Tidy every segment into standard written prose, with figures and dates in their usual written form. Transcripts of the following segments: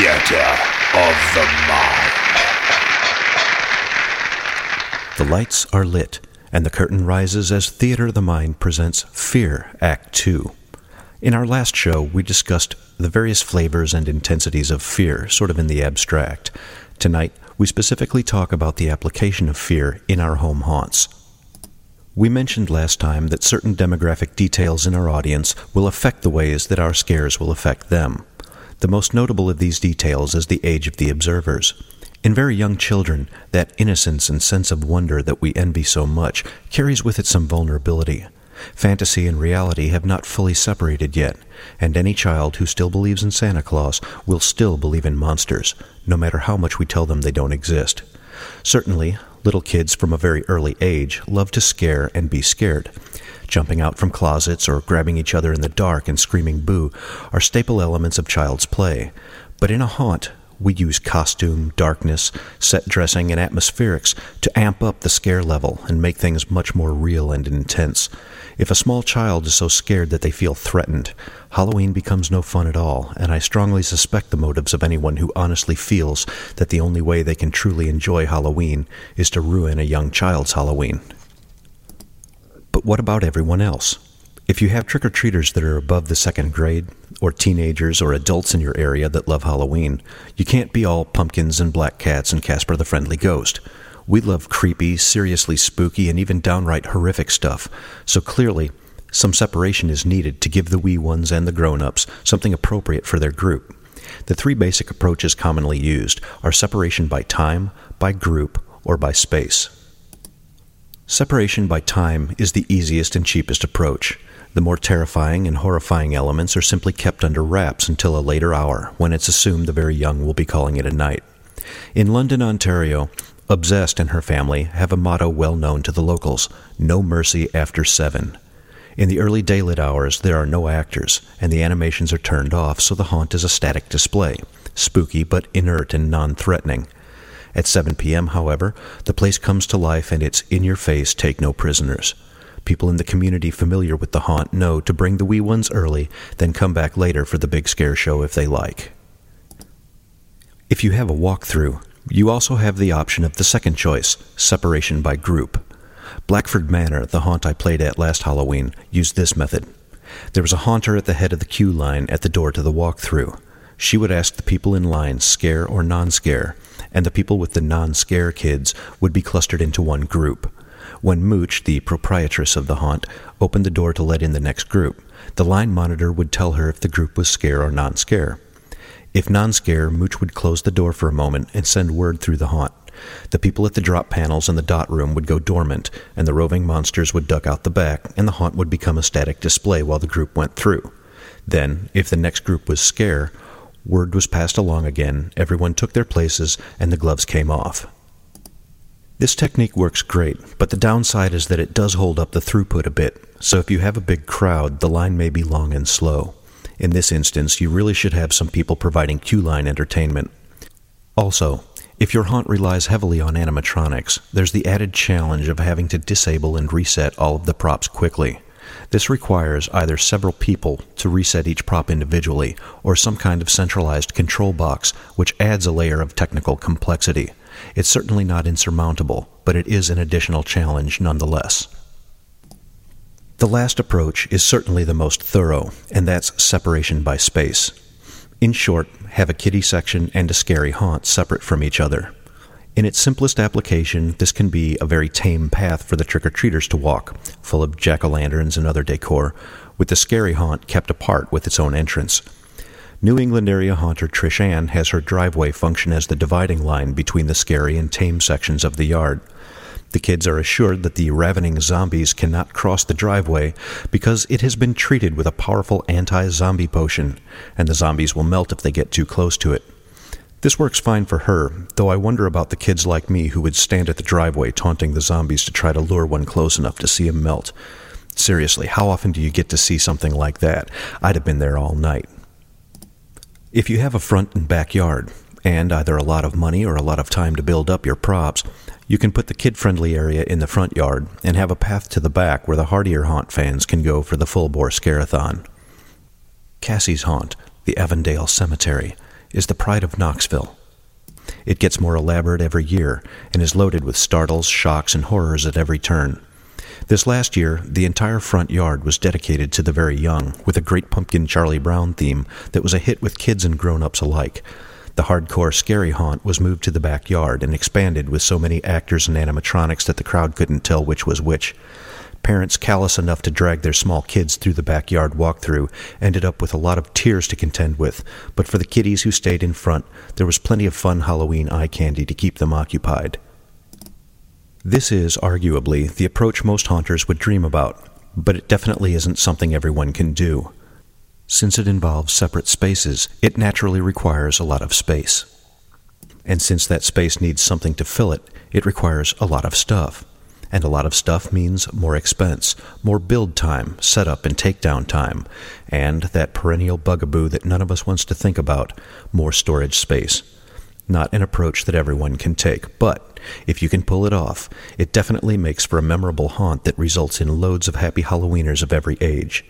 Theater of the Mind. The lights are lit, and the curtain rises as Theater of the Mind presents Fear, Act 2. In our last show, we discussed the various flavors and intensities of fear, sort of in the abstract. Tonight, we specifically talk about the application of fear in our home haunts. We mentioned last time that certain demographic details in our audience will affect the ways that our scares will affect them. The most notable of these details is the age of the observers. In very young children, that innocence and sense of wonder that we envy so much carries with it some vulnerability. Fantasy and reality have not fully separated yet, and any child who still believes in Santa Claus will still believe in monsters, no matter how much we tell them they don't exist. Certainly, little kids from a very early age love to scare and be scared. Jumping out from closets or grabbing each other in the dark and screaming boo are staple elements of child's play. But in a haunt, we use costume, darkness, set dressing, and atmospherics to amp up the scare level and make things much more real and intense. If a small child is so scared that they feel threatened, Halloween becomes no fun at all, and I strongly suspect the motives of anyone who honestly feels that the only way they can truly enjoy Halloween is to ruin a young child's Halloween. But what about everyone else? If you have trick-or-treaters that are above the second grade, or teenagers or adults in your area that love Halloween, you can't be all pumpkins and black cats and Casper the Friendly Ghost. We love creepy, seriously spooky, and even downright horrific stuff, so clearly, some separation is needed to give the wee ones and the grown-ups something appropriate for their group. The three basic approaches commonly used are separation by time, by group, or by space. Separation by time is the easiest and cheapest approach. The more terrifying and horrifying elements are simply kept under wraps until a later hour, when it's assumed the very young will be calling it a night. In London, Ontario, Obsessed and her family have a motto well known to the locals: no mercy after 7. In the early daylit hours, there are no actors, and the animations are turned off, so the haunt is a static display, spooky but inert and non-threatening. At 7 p.m., however, the place comes to life and it's in-your-face, take no prisoners. People in the community familiar with the haunt know to bring the wee ones early, then come back later for the big scare show if they like. If you have a walkthrough, you also have the option of the second choice, separation by group. Blackford Manor, the haunt I played at last Halloween, used this method. There was a haunter at the head of the queue line at the door to the walkthrough. She would ask the people in line, scare or non-scare, and the people with the non-scare kids would be clustered into one group. When Mooch, the proprietress of the haunt, opened the door to let in the next group, the line monitor would tell her if the group was scare or non-scare. If non-scare, Mooch would close the door for a moment and send word through the haunt. The people at the drop panels in the dot room would go dormant, and the roving monsters would duck out the back, and the haunt would become a static display while the group went through. Then, if the next group was scare, word was passed along again, everyone took their places, and the gloves came off. This technique works great, but the downside is that it does hold up the throughput a bit, so if you have a big crowd, the line may be long and slow. In this instance, you really should have some people providing queue line entertainment. Also, if your haunt relies heavily on animatronics, there's the added challenge of having to disable and reset all of the props quickly. This requires either several people to reset each prop individually, or some kind of centralized control box, which adds a layer of technical complexity. It's certainly not insurmountable, but it is an additional challenge nonetheless. The last approach is certainly the most thorough, and that's separation by space. In short, have a kiddie section and a scary haunt separate from each other. In its simplest application, this can be a very tame path for the trick-or-treaters to walk, full of jack-o'-lanterns and other decor, with the scary haunt kept apart with its own entrance. New England area haunter Trish Ann has her driveway function as the dividing line between the scary and tame sections of the yard. The kids are assured that the ravening zombies cannot cross the driveway because it has been treated with a powerful anti-zombie potion, and the zombies will melt if they get too close to it. This works fine for her, though I wonder about the kids like me who would stand at the driveway taunting the zombies to try to lure one close enough to see him melt. Seriously, how often do you get to see something like that? I'd have been there all night. If you have a front and backyard, and either a lot of money or a lot of time to build up your props, you can put the kid-friendly area in the front yard and have a path to the back where the hardier haunt fans can go for the full-bore scare-a-thon. Cassie's haunt, the Avondale Cemetery, is the Pride of Knoxville. It gets more elaborate every year and is loaded with startles, shocks, and horrors at every turn. This last year, the entire front yard was dedicated to the very young, with a Great Pumpkin Charlie Brown theme that was a hit with kids and grown-ups alike. The hardcore scary haunt was moved to the backyard and expanded with so many actors and animatronics that the crowd couldn't tell which was which. Parents callous enough to drag their small kids through the backyard walkthrough ended up with a lot of tears to contend with, but for the kiddies who stayed in front, there was plenty of fun Halloween eye candy to keep them occupied. This is, arguably, the approach most haunters would dream about, but it definitely isn't something everyone can do. Since it involves separate spaces, it naturally requires a lot of space. And since that space needs something to fill it, it requires a lot of stuff. And a lot of stuff means more expense, more build time, setup and takedown time, and that perennial bugaboo that none of us wants to think about, more storage space. Not an approach that everyone can take, but if you can pull it off, it definitely makes for a memorable haunt that results in loads of happy Halloweeners of every age.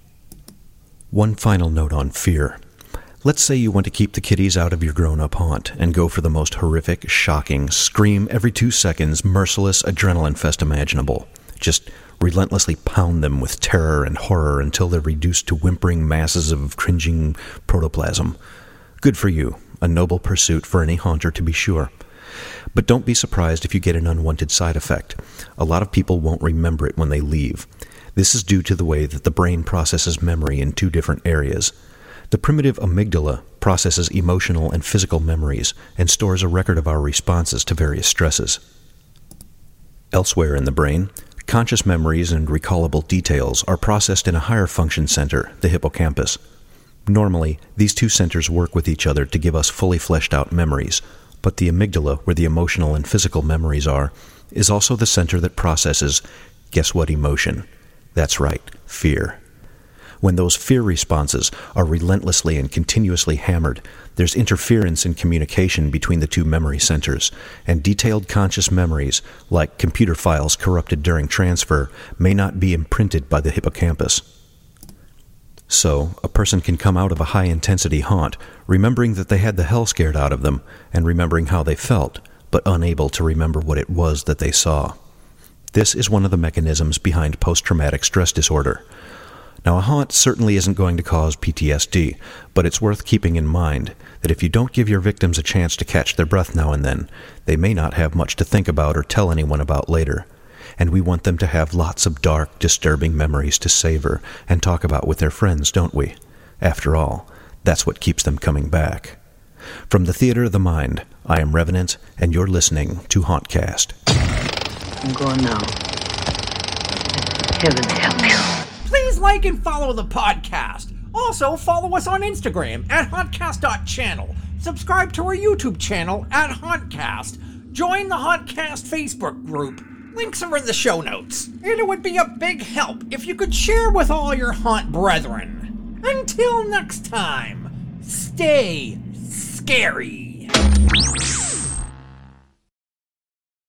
One final note on fear. Let's say you want to keep the kiddies out of your grown-up haunt and go for the most horrific, shocking, scream every 2 seconds, merciless adrenaline fest imaginable. Just relentlessly pound them with terror and horror until they're reduced to whimpering masses of cringing protoplasm. Good for you. A noble pursuit for any haunter, to be sure. But don't be surprised if you get an unwanted side effect. A lot of people won't remember it when they leave. This is due to the way that the brain processes memory in 2 different areas. The primitive amygdala processes emotional and physical memories and stores a record of our responses to various stresses. Elsewhere in the brain, conscious memories and recallable details are processed in a higher function center, the hippocampus. Normally, these 2 centers work with each other to give us fully fleshed out memories, but the amygdala, where the emotional and physical memories are, is also the center that processes, guess what emotion? That's right, fear. When those fear responses are relentlessly and continuously hammered, there's interference in communication between the 2 memory centers, and detailed conscious memories, like computer files corrupted during transfer, may not be imprinted by the hippocampus. So, a person can come out of a high-intensity haunt, remembering that they had the hell scared out of them, and remembering how they felt, but unable to remember what it was that they saw. This is one of the mechanisms behind post-traumatic stress disorder. Now, a haunt certainly isn't going to cause PTSD, but it's worth keeping in mind that if you don't give your victims a chance to catch their breath now and then, they may not have much to think about or tell anyone about later. And we want them to have lots of dark, disturbing memories to savor and talk about with their friends, don't we? After all, that's what keeps them coming back. From the Theater of the Mind, I am Revenant, and you're listening to Hauntcast. I'm going now. Heaven help you. Please like and follow the podcast. Also, follow us on Instagram at hauntcast.channel. Subscribe to our YouTube channel at Hauntcast. Join the Hauntcast Facebook group. Links are in the show notes. And it would be a big help if you could share with all your haunt brethren. Until next time, stay scary.